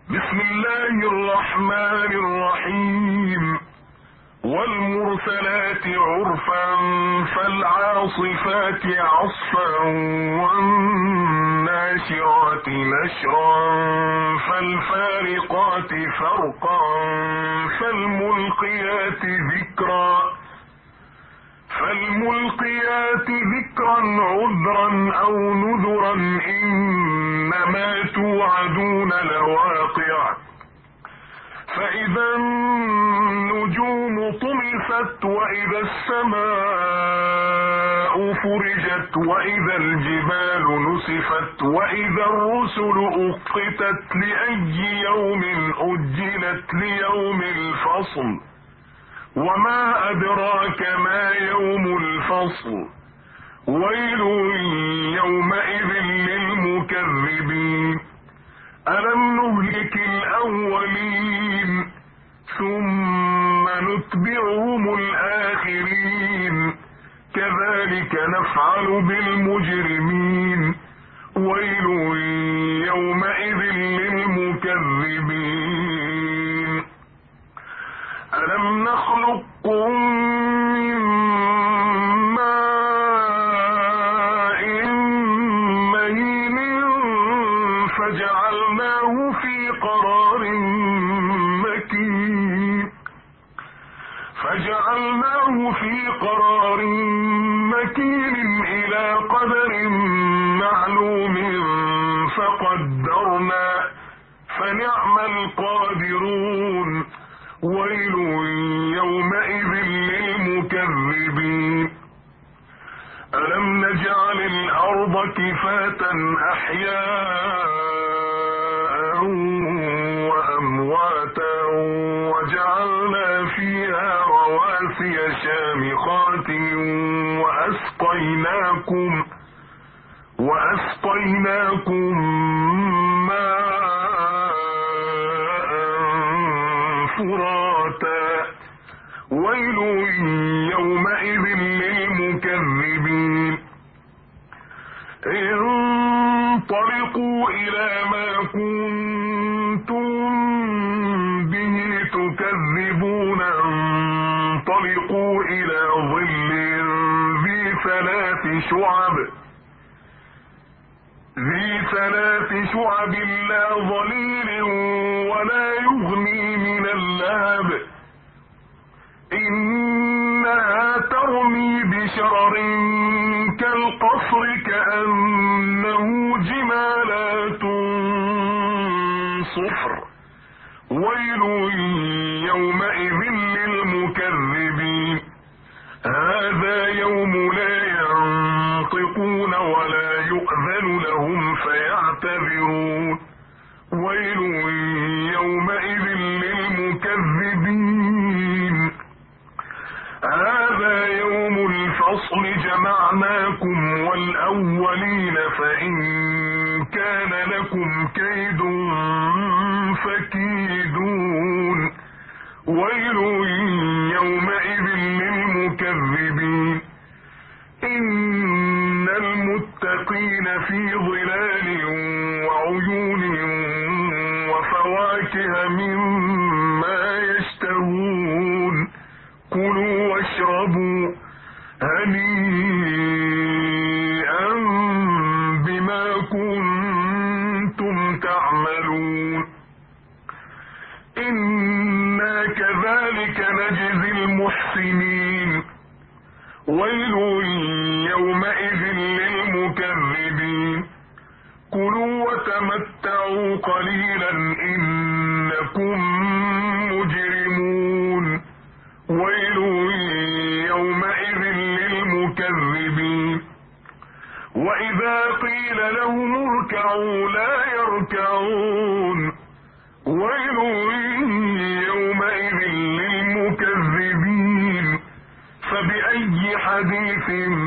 بسم الله الرحمن الرحيم. والمرسلات عرفا فالعاصفات عصفا والناشرات نشرا فالفارقات فرقا فالملقيات ذكرا عذرا او نذرا انما توعدون لواقع. فإذا النجوم طمست وإذا السماء فرجت وإذا الجبال نسفت وإذا الرسل أقتت لأي يوم أجلت ليوم الفصل. وما أدراك ما يوم الفصل. ويل يومئذ للمكذبين. ألم نهلك الأولين ثم نتبعهم الآخرين كذلك نفعل بالمجرمين. ويل يومئذ للمكذبين. ألم نخلقكم من ماء مهين فجعلناه في قرار مكين إلى قدر معلوم فقدرنا فنعم القادرون. ويل يومئذ للمكذبين. ألم نجعل الأرض كفاتا أحياء وأمواتا وجعلنا فيها رواسي شامخات وأسقيناكم ماء فراتا. ويل يومئذ للمكذبين. انطلقوا إلى ما كنتم به تكذبون. انطلقوا إلى ظل ذي ثلاث شعب لا ظليل ولا يغني من اللهب. إنها ترمي بشرر كالقصر كأنه جمالات صفر. ويل يومئذ للمكذبين. هذا يوم لا ينطقون ولا يؤذن لهم فيعتذرون. ويل يومئذ للمكذبين. هذا يوم الفصل جمعناكم والأولين فإن كان لكم كيد فكيدون. ويل يومئذ للمكذبين. إن المتقين في ظلال وعيون وفواكه مما يشتهون. كلوا واشربوا هنيئا بما كنتم تعملون. إنا كذلك نجزي المحسنين. ويل يومئذ للمكذبين. كلوا وتمتعوا قليلا إنكم مجرمون. ويل يومئذ للمكذبين. وإذا قيل لهم اركعوا لا يركعون. ويل يومئذ للمكذبين. فبأي حديث